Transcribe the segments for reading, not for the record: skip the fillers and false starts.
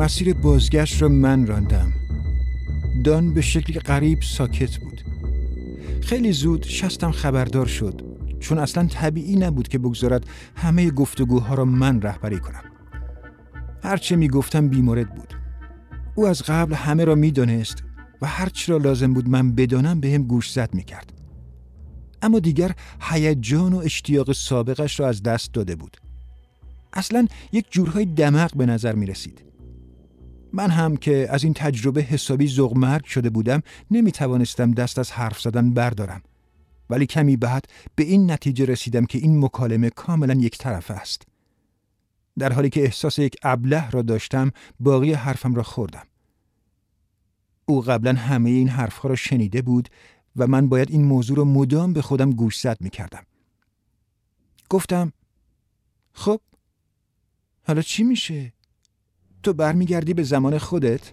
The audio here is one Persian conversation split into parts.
مسیر بازگشت را من راندم. دان به شکلی غریب ساکت بود. خیلی زود شستم خبردار شد، چون اصلا طبیعی نبود که بگذارد همه گفتگوها را من رهبری کنم. هرچه می گفتم بیمورد بود. او از قبل همه را می دانست و هرچی را لازم بود من بدانم به هم گوش زد می کرد. اما دیگر هیجان و اشتیاق سابقش را از دست داده بود. اصلا یک جورهای دمق به نظر می رسید. من هم که از این تجربه حسابی ذوق‌مرگ شده بودم نمی توانستم دست از حرف زدن بردارم، ولی کمی بعد به این نتیجه رسیدم که این مکالمه کاملا یک طرفه است. در حالی که احساس یک ابله را داشتم باقی حرفم را خوردم. او قبلا همه این حرفها را شنیده بود و من باید این موضوع را مدام به خودم گوشزد می کردم. گفتم خب حالا چی میشه؟ تو برمیگردی به زمان خودت؟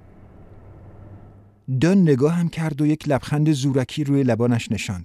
دان نگاه هم کرد و یک لبخند زورکی روی لبانش نشاند.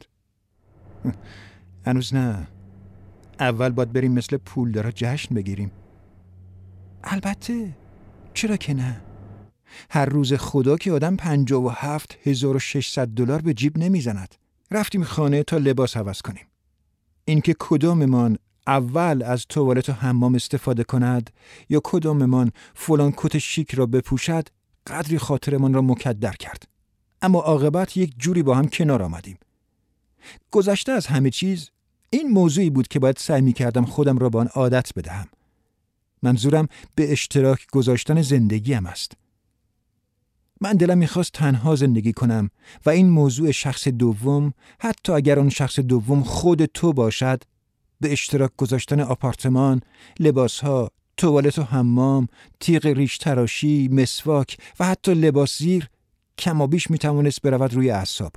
هنوز نه. اول باید بریم مثل پولدارا جشن بگیریم. البته. چرا که نه؟ هر روز خدا که آدم 57,600 دلار به جیب نمیزند. رفتیم خانه تا لباس عوض کنیم. اینکه کداممان اول از توالت و حمام استفاده کند یا کداممان فلان کت شیک را بپوشد قدری خاطرمان را مکدر کرد. اما عاقبت یک جوری با هم کنار آمدیم. گذشته از همه چیز این موضوعی بود که باید سعی می‌کردم خودم را با آن عادت بدهم. منظورم به اشتراک گذاشتن زندگیم است. من دلم می‌خواست تنها زندگی کنم و این موضوع شخص دوم، حتی اگر آن شخص دوم خود تو باشد، به اشتراک گذاشتن آپارتمان، لباسها، توالت و حمام، تیغ ریش تراشی، مسواک و حتی لباس زیر کم و بیش میتوانست برود روی اعصاب.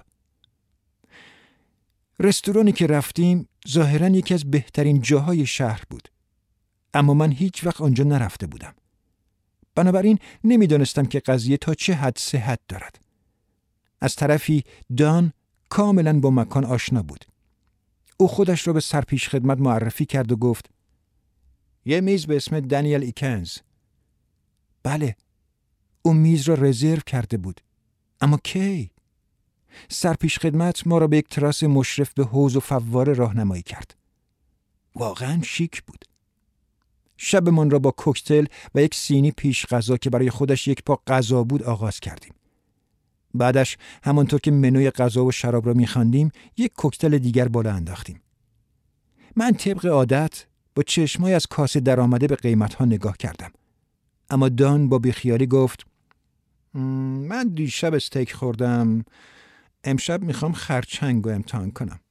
رستورانی که رفتیم ظاهراً یکی از بهترین جاهای شهر بود، اما من هیچ وقت آنجا نرفته بودم. بنابراین نمیدانستم که قضیه تا چه حد صحت دارد. از طرفی دان کاملاً با مکان آشنا بود. او خودش را به سرپیش خدمت معرفی کرد و گفت یه میز به اسم دانیل ایکنز. بله، او میز را رزرو کرده بود. اما کی؟ سرپیش خدمت ما را به یک تراس مشرف به حوض و فواره راهنمایی کرد. واقعاً شیک بود. شبمان را با کوکتل و یک سینی پیش غذا که برای خودش یک پا غذا بود آغاز کردیم. بعدش همانطور که منوی غذا و شراب را می‌خواندیم یک کوکتل دیگر بالا انداختیم. من طبق عادت با چشمای از کاسه در آمده به قیمت‌ها نگاه کردم. اما دان با بیخیالی گفت من دیشب استیک خوردم. امشب میخوام خرچنگ رو امتحان کنم.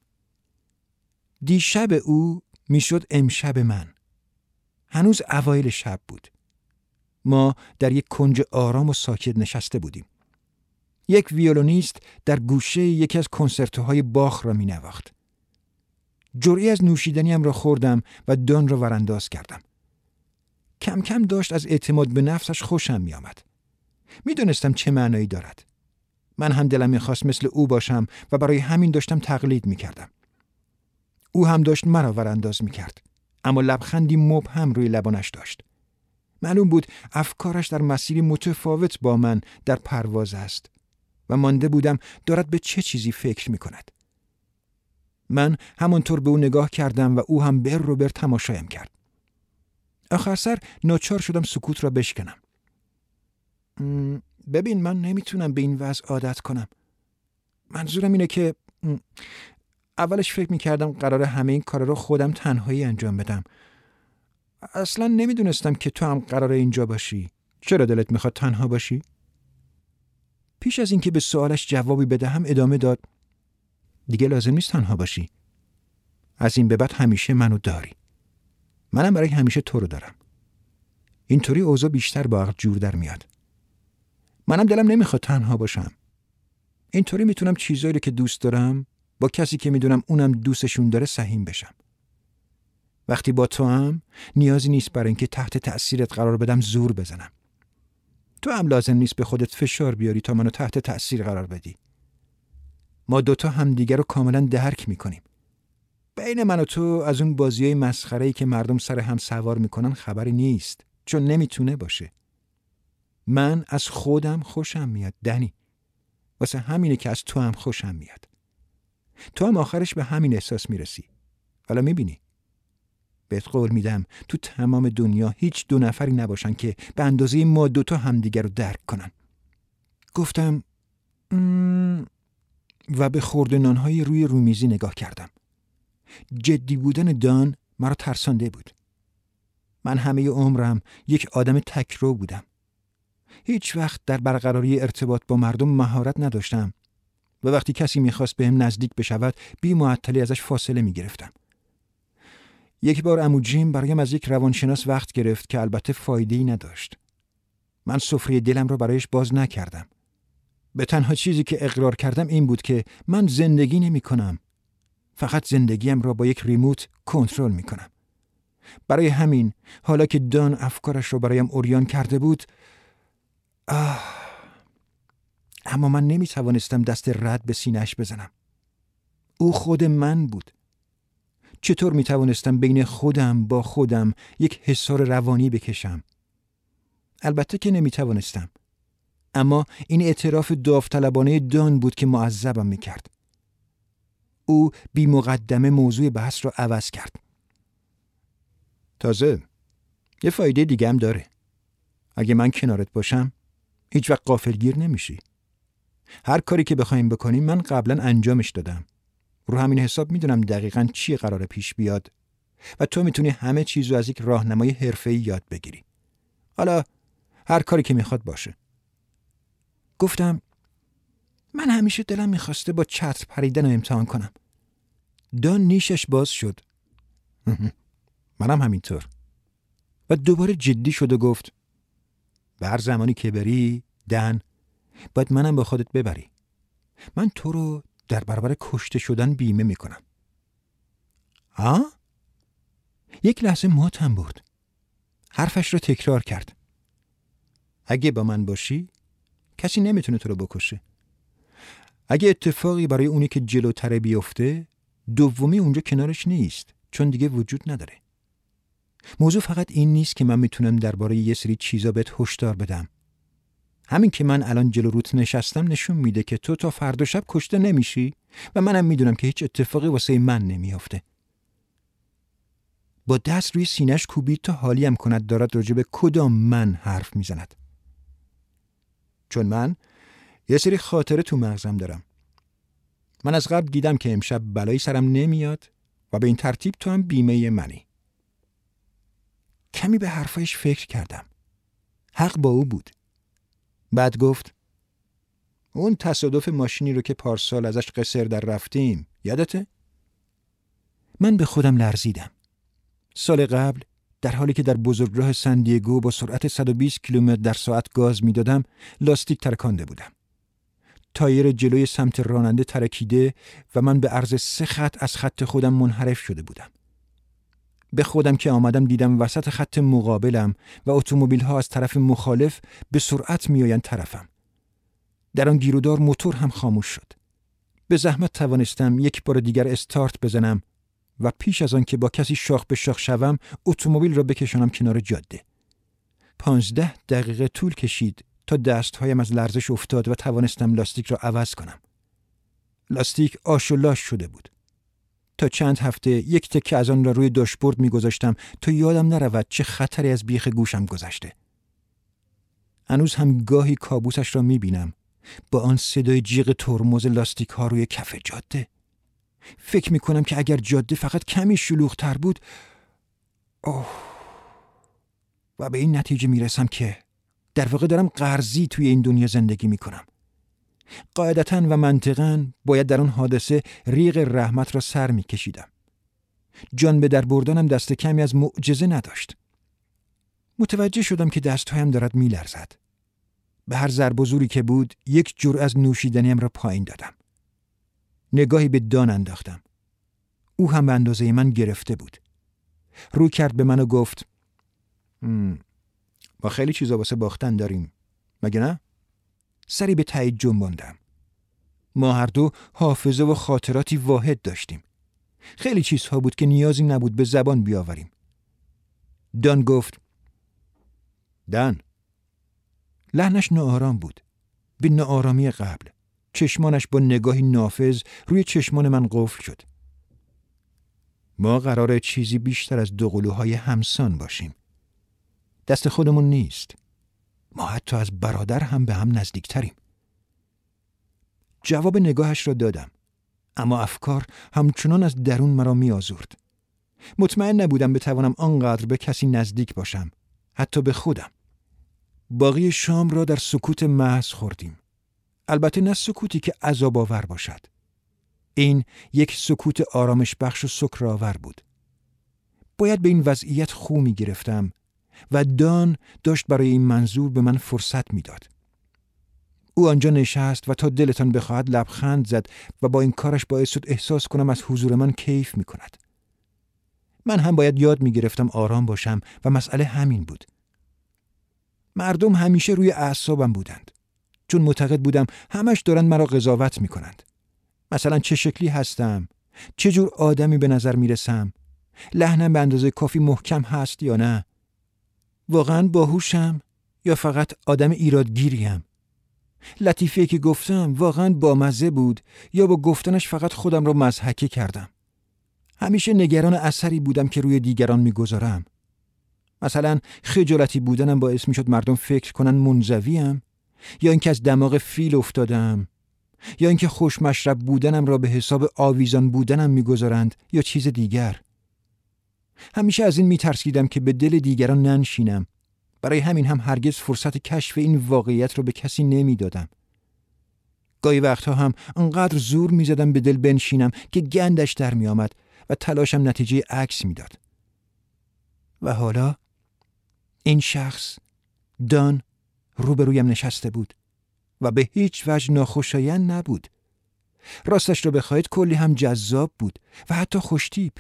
دیشب او میشد امشب من. هنوز اوایل شب بود. ما در یک کنج آرام و ساکت نشسته بودیم. یک ویولونیست در گوشه یکی از کنسرتوهای باخ را مینواخت. جرعی از نوشیدنیم را خوردم و دان را ورانداز کردم. کم کم داشت از اعتماد به نفسش خوشم می آمد. می دونستم چه معنایی دارد. من هم دلم می خواست مثل او باشم و برای همین داشتم تقلید می کردم. او هم داشت مرا ورانداز می کرد. اما لبخندی مبهم روی لبانش داشت. معلوم بود افکارش در مسیری متفاوت با من در پرواز است و مانده بودم دارد به چه چیزی فکر می کند. من همانطور به او نگاه کردم و او هم بر رو بر تماشایم کرد. آخر سر ناچار شدم سکوت را بشکنم. ببین من نمیتونم به این وضع عادت کنم. منظورم اینه که اولش فکر میکردم قراره همه این کارا رو خودم تنهایی انجام بدم. اصلا نمیدونستم که تو هم قراره اینجا باشی. چرا دلت میخواد تنها باشی؟ پیش از اینکه به سوالش جوابی بدهم ادامه داد. دیگه لازم نیست تنها باشی. از این به بعد همیشه منو داری. منم برای همیشه تو رو دارم. اینطوری اوضاع بیشتر با عقل جور در میاد. منم دلم نمیخواد تنها باشم. اینطوری میتونم چیزایی رو که دوست دارم با کسی که میدونم اونم دوستشون داره سهیم بشم. وقتی با تو هم نیازی نیست برای اینکه تحت تأثیرت قرار بدم زور بزنم. تو هم لازم نیست به خودت فشار بیاری تا منو تحت تأثیر قرار بدی. ما دوتا هم دیگر رو کاملا درک میکنیم. بین من و تو از اون بازیای مسخره‌ای که مردم سر هم سوار میکنن خبری نیست، چون نمیتونه باشه. من از خودم خوشم میاد دنی. واسه همینه که از تو هم خوشم میاد. تو هم آخرش به همین احساس میرسی. حالا میبینی. بهت قول میدم تو تمام دنیا هیچ دو نفری نباشن که به اندازه ما دوتا همدیگر رو درک کنن. گفتم و به خورده نانهای روی رومیزی نگاه کردم. جدی بودن دان مرا ترسانده بود. من همه عمرم یک آدم تکرو بودم. هیچ وقت در برقراری ارتباط با مردم مهارت نداشتم و وقتی کسی میخواست بهم نزدیک بشود بی معطلی ازش فاصله میگرفتم. یک بار عمو جیم برایم از یک روانشناس وقت گرفت که البته فایده‌ای نداشت. من سفره دلم را برایش باز نکردم. به تنها چیزی که اقرار کردم این بود که من زندگی نمی کنم. فقط زندگیم را با یک ریموت کنترل می کنم. برای همین حالا که دان افکارش را برایم عریان کرده بود، اما من نمی توانستم دست رد به سینه‌اش بزنم. او خود من بود. چطور می توانستم بین خودم با خودم یک حصار روانی بکشم؟ البته که نمی توانستم. اما این اعتراف داوطلبانه دان بود که معذبم می کرد. او بی مقدمه موضوع بحث را عوض کرد. تازه یه فایده دیگه هم داره. اگه من کنارت باشم هیچ وقت غافلگیر نمیشی. هر کاری که بخوایم بکنیم من قبلا انجامش دادم. رو همین حساب میدونم دقیقاً چی قراره پیش بیاد و تو میتونی همه چیزو از یک راهنمای حرفه‌ای یاد بگیری. حالا هر کاری که میخواد باشه. گفتم من همیشه دلم میخواسته با چتر پریدن رو امتحان کنم. دان نیشش باز شد. منم همینطور. و دوباره جدی شد و گفت به هر زمانی که بری دن باید منم با خودت ببری. من تو رو در برابر کشته شدن بیمه میکنم. ها؟ یک لحظه ماتم بود. حرفش رو تکرار کرد. اگه با من باشی کسی نمیتونه تو رو بکشه. اگه اتفاقی برای اونی که جلوتره بیفته، دومی اونجا کنارش نیست، چون دیگه وجود نداره. موضوع فقط این نیست که من میتونم درباره یه سری چیزا بهت هشدار بدم. همین که من الان جلو روت نشستم نشون میده که تو تا فردا شب کشته نمیشی و منم میدونم که هیچ اتفاقی واسه من نمیافته. با دست روی سینه‌اش کوبید تا حالیم کند دارد راجع به کدام من حرف میزند. چون من یه سری خاطره تو مغزم دارم. من از قبل دیدم که امشب بلایی سرم نمیاد و به این ترتیب تو هم بیمه منی. کمی به حرفایش فکر کردم. حق با او بود. بعد گفت اون تصادف ماشینی رو که پارسال ازش قصر در رفتیم یادته؟ من به خودم لرزیدم. سال قبل در حالی که در بزرگراه سندیگو با سرعت 120 کیلومتر در ساعت گاز میدادم لاستیک ترکانده بودم. تایر جلوی سمت راننده ترکیده و من به عرض 3 خط از خط خودم منحرف شده بودم. به خودم که آمدم دیدم وسط خط مقابلم و اتومبیل‌ها از طرف مخالف به سرعت میآیند طرفم. در آن گیرودار موتور هم خاموش شد. به زحمت توانستم یک بار دیگر استارت بزنم و پیش از آن که با کسی شاخ به شاخ شوم اتومبیل را بکشانم کنار جاده. 15 دقیقه طول کشید تا دستهایم از لرزش افتاد و توانستم لاستیک را عوض کنم. لاستیک آش و لاش شده بود. تا چند هفته یک تکه از آن را روی داشبورد می‌گذاشتم تا یادم نرود چه خطری از بیخ گوشم گذشته. هنوز هم گاهی کابوسش را می‌بینم با آن صدای جیغ ترمز لاستیک ها روی کف جاده. فکر می‌کنم که اگر جاده فقط کمی شلوغ‌تر بود و به این نتیجه میرسم که در واقع دارم قرضی توی این دنیا زندگی می‌کنم. قاعدتاً و منطقاً باید در آن حادثه ریق رحمت را سر می‌کشیدم. جان به در بردنم دست کمی از معجزه نداشت. متوجه شدم که دستهایم دارد می‌لرزد. به هر ضرب و زوری که بود یک جرعه از نوشیدنیم را پایین دادم. نگاهی به دان انداختم. او هم به اندازه من گرفته بود. رو کرد به من و گفت ما خیلی چیزا واسه باختن داریم. مگه نه؟ سری به تایید جنباندم. ما هر دو حافظه و خاطراتی واحد داشتیم. خیلی چیزها بود که نیازی نبود به زبان بیاوریم. دان گفت دن لحنش ناآرام بود، به ناآرامی قبل. چشمانش با نگاهی نافذ روی چشمان من قفل شد. ما قراره چیزی بیشتر از دو قلوهای همسان باشیم. دست خودمون نیست. ما حتی از برادر هم به هم نزدیکتریم. جواب نگاهش را دادم، اما افکار همچنان از درون مرا می آزرد. مطمئن نبودم بتوانم آنقدر به کسی نزدیک باشم، حتی به خودم. باقی شام را در سکوت محض خوردیم. البته نه سکوتی که عذاب آور باشد. این یک سکوت آرامش بخش و سکرآور بود. باید به این وضعیت خو می گرفتم و دان داشت برای این منظور به من فرصت می داد. او آنجا نشست و تا دلتان بخواهد لبخند زد و با این کارش باعث شد احساس کنم از حضور من کیف می کند. من هم باید یاد می گرفتم آرام باشم و مسئله همین بود. مردم همیشه روی اعصابم بودند، چون معتقد بودم همش دارن مرا قضاوت می کنند. مثلا چه شکلی هستم، چه جور آدمی به نظر می رسم، لحنم به اندازه کافی محکم هست یا نه، واقعا باهوشم یا فقط آدم ایرادگیریم، لطیفه‌ای که گفتم واقعا بامزه بود یا با گفتنش فقط خودم را مضحکه کردم. همیشه نگران اثری بودم که روی دیگران میگذارم. مثلا خجالتی بودنم باعث میشد مردم فکر کنن منزویم، یا اینکه از دماغ فیل افتادم، یا اینکه خوشمشرب بودنم را به حساب آویزان بودنم میگذارند یا چیز دیگر. همیشه از این میترسیدم که به دل دیگران ننشینم. برای همین هم هرگز فرصت کشف این واقعیت رو به کسی نمیدادم. گاهی وقتها هم انقدر زور میزدم به دل بنشینم که گندش در میآمد و تلاشم نتیجه عکس میداد. و حالا این شخص دان روبرویم نشسته بود و به هیچ وجه ناخوشایند نبود. راستش رو بخواید کلی هم جذاب بود و حتی خوشتیپ.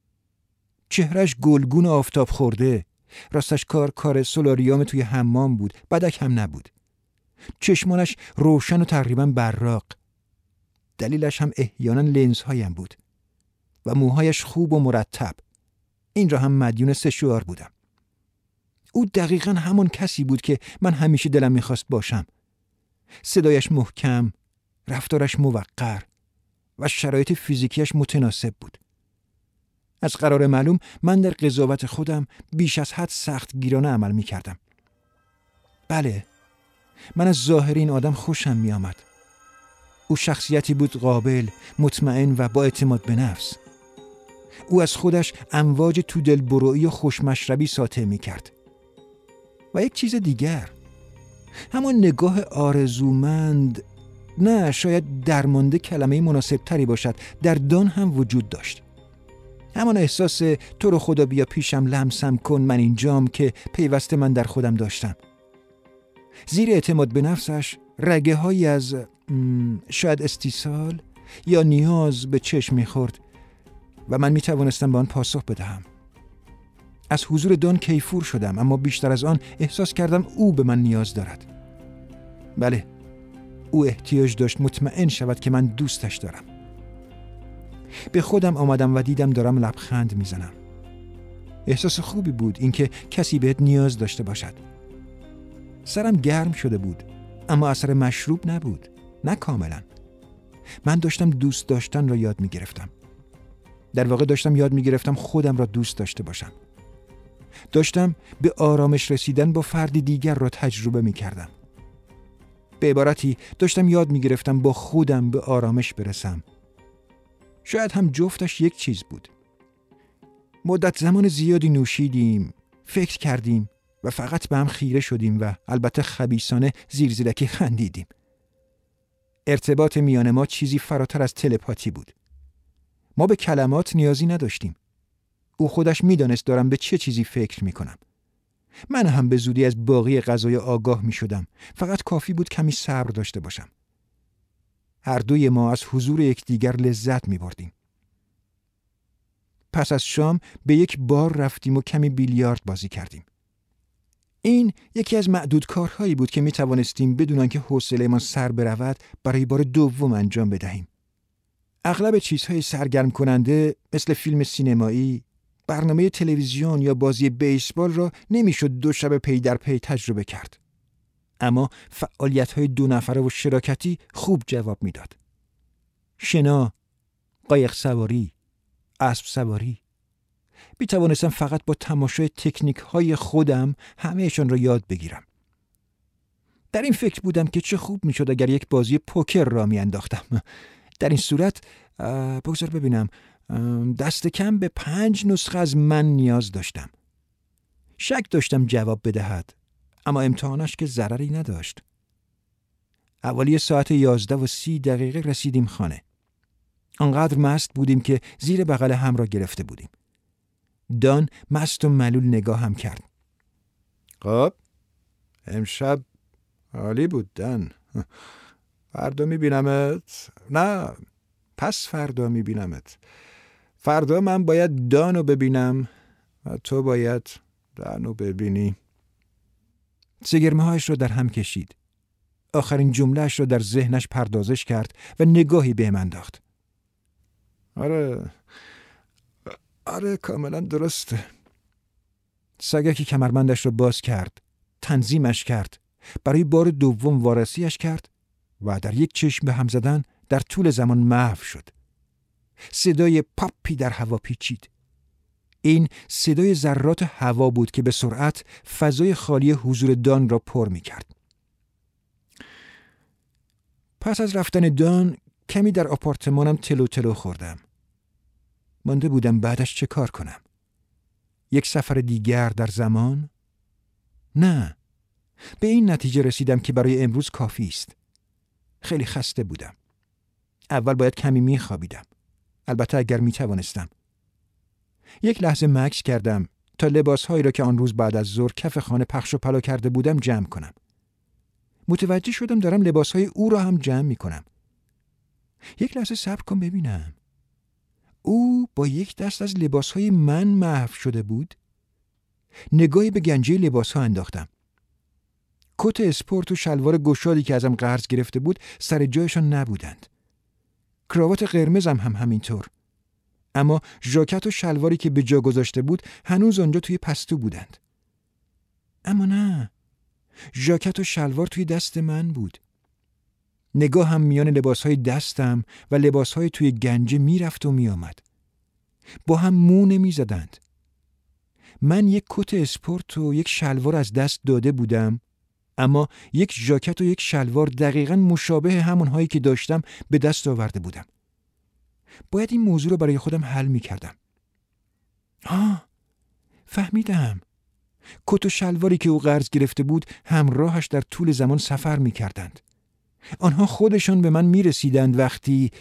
چهرش گلگون آفتاب خورده، راستش کار سولاریوم توی حمام بود، بدک هم نبود. چشمانش روشن و تقریبا براق. دلیلش هم احیانا لنزهایم بود و موهایش خوب و مرتب. این را هم مدیون سشوار بودم. او دقیقاً همون کسی بود که من همیشه دلم میخواست باشم. صدایش محکم، رفتارش موقر و شرایط فیزیکیش متناسب بود. از قرار معلوم من در قضاوت خودم بیش از حد سخت گیرانه عمل می کردم. بله، من از ظاهر این آدم خوشم می آمد. او شخصیتی بود قابل، مطمئن و با اعتماد به نفس. او از خودش امواج تو دلبرویی و خوشمشربی ساطع می کرد. و یک چیز دیگر، همون نگاه آرزومند، نه شاید درمانده کلمه مناسب تری باشد، در دان هم وجود داشت. همان احساس تو رو خدا بیا پیشم لمسم کن من اینجام که پیوسته من در خودم داشتم. زیر اعتماد به نفسش رگه هایی از شاید استیصال یا نیاز به چشم میخورد و من میتوانستم به آن پاسخ بدهم. از حضور دان کیفور شدم، اما بیشتر از آن احساس کردم او به من نیاز دارد. بله، او احتیاج داشت مطمئن شود که من دوستش دارم. به خودم آمدم و دیدم دارم لبخند میزنم. احساس خوبی بود اینکه کسی بهت نیاز داشته باشد. سرم گرم شده بود، اما اثر مشروب نبود، نه کاملا. من داشتم دوست داشتن را یاد میگرفتم. در واقع داشتم یاد میگرفتم خودم را دوست داشته باشم. داشتم به آرامش رسیدن با فردی دیگر را تجربه میکردم. به عبارتی داشتم یاد میگرفتم با خودم به آرامش برسم. شاید هم جفتش یک چیز بود. مدت زمان زیادی نوشیدیم، فکر کردیم و فقط به هم خیره شدیم و البته خبیثانه زیرزیرکی خندیدیم. ارتباط میان ما چیزی فراتر از تلپاتی بود. ما به کلمات نیازی نداشتیم. او خودش میدانست دارم به چه چیزی فکر میکنم. من هم به زودی از باقی قضایا آگاه میشدم. فقط کافی بود کمی صبر داشته باشم. هر دوی ما از حضور یکدیگر لذت می‌بردیم. پس از شام به یک بار رفتیم و کمی بیلیارد بازی کردیم. این یکی از معدود کارهایی بود که می‌توانستیم بدون آنکه حوصله‌مان سر برود برای بار دوم انجام بدهیم. اغلب چیزهای سرگرم کننده مثل فیلم سینمایی، برنامه تلویزیون یا بازی بیسبال را نمی‌شد 2 شب پی در پی تجربه کرد. اما فعالیت‌های 2 نفره و شراکتی خوب جواب میداد. شنا، قایق سواری، اسب سواری. میتوانستم فقط با تماشای تکنیک‌های خودم همه‌شان را یاد بگیرم. در این فکر بودم که چه خوب میشد اگر یک بازی پوکر را میانداختم. در این صورت بگذار ببینم، دست کم به 5 نسخه از من نیاز داشتم. شک داشتم جواب بدهد، اما امتحانش که ضرری نداشت. حوالی ساعت 11:30 رسیدیم خانه. آنقدر مست بودیم که زیر بغل هم را گرفته بودیم. دان مست و ملول نگاه هم کرد. خب امشب عالی بود دان. فردا میبینمت. نه، پس فردا میبینمت. فردا من باید دانو ببینم و تو باید دانو ببینی. سگرمه هایش را در هم کشید. آخرین جملهش را در ذهنش پردازش کرد و نگاهی به من انداخت. آره کاملا درسته. سگکی کمربندش را باز کرد، تنظیمش کرد، برای بار دوم وارسیش کرد و در یک چشم به هم زدن در طول زمان محو شد. صدای پاپی در هوا پیچید. این صدای ذرات هوا بود که به سرعت فضای خالی حضور دان را پر می کرد. پس از رفتن دان کمی در آپارتمانم تلو تلو خوردم. مانده بودم بعدش چه کار کنم. یک سفر دیگر در زمان؟ نه. به این نتیجه رسیدم که برای امروز کافی است. خیلی خسته بودم. اول باید کمی میخوابیدم. البته اگر میتوانستم. یک لحظه مکث کردم تا لباسهایی را که آن روز بعد از ظهر کف خانه پخش و پلا کرده بودم جمع کنم. متوجه شدم دارم لباسهای او را هم جمع میکنم. یک لحظه صبر کن ببینم. او با یک دست از لباسهای من محو شده بود. نگاهی به گنجه لباسها انداختم. کت اسپورت و شلوار گشادی که ازم قرض گرفته بود سر جایشان نبودند. کراوات قرمزم هم همینطور. اما ژاکت و شلواری که به جا گذاشته بود هنوز آنجا توی پستو بودند. اما نه، ژاکت و شلوار توی دست من بود. نگاه هم میان لباسهای دستم و لباسهای توی گنجه میرفت و میآمد. با هم مو نمیزدند. من یک کت اسپورت و یک شلوار از دست داده بودم، اما یک ژاکت و یک شلوار دقیقاً مشابه همونهایی که داشتم به دست آورده بودم. باید این موضوع رو برای خودم حل می‌کردم. فهمیدم. کت و شلواری که او قرض گرفته بود همراهش در طول زمان سفر می‌کردند. آنها خودشان به من می‌رسیدند وقتی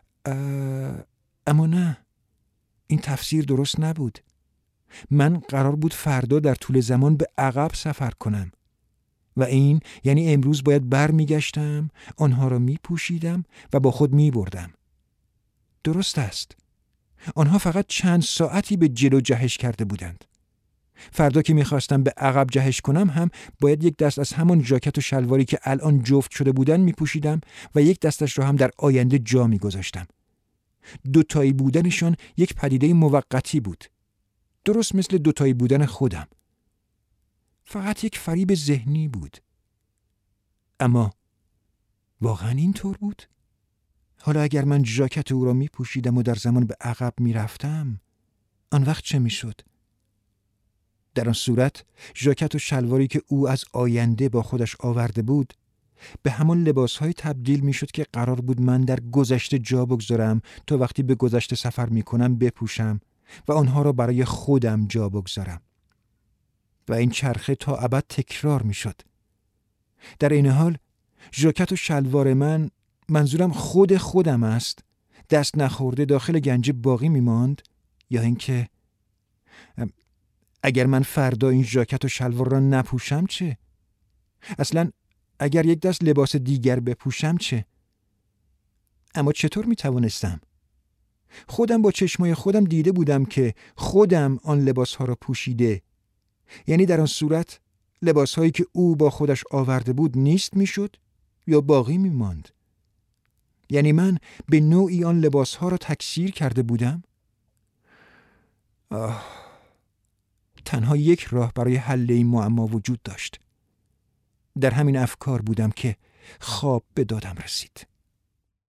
اما نه، این تفسیر درست نبود. من قرار بود فردا در طول زمان به عقب سفر کنم و این یعنی امروز باید برمیگشتم، آنها را میپوشیدم و با خود میبردم. درست است. آنها فقط چند ساعتی به جلو جهش کرده بودند. فردا که میخواستم به عقب جهش کنم هم باید یک دست از همان ژاکت و شلواری که الان جفت شده بودن میپوشیدم و یک دستش را هم در آینده جا میگذاشتم. دوتایی بودنشان یک پدیده موقتی بود. درست مثل دوتایی بودن خودم. فقط یک فریب ذهنی بود. اما واقعا اینطور بود؟ حالا اگر من ژاکت او را می پوشیدم و در زمان به عقب می رفتم، آن وقت چه می شد؟ در آن صورت ژاکت و شلواری که او از آینده با خودش آورده بود به همان لباسهای تبدیل می شد که قرار بود من در گذشته جا بگذارم تا وقتی به گذشته سفر می کنم بپوشم و آنها را برای خودم جا بگذارم. و این چرخه تا ابد تکرار می شد. در این حال ژاکت و شلوار من، منظورم خودم است، دست نخورده داخل گنجه باقی می ماند، یا اینکه اگر من فردا این ژاکت و شلوار را نپوشم چه؟ اصلا اگر یک دست لباس دیگر بپوشم چه؟ اما چطور می توانستم؟ خودم با چشمای خودم دیده بودم که خودم آن لباسها را پوشیده. یعنی در آن صورت لباسهایی که او با خودش آورده بود نیست میشد یا باقی میماند. یعنی من به نوعی آن لباسها را تکثیر کرده بودم. تنها یک راه برای حل این معما وجود داشت. در همین افکار بودم که خواب به دادم رسید.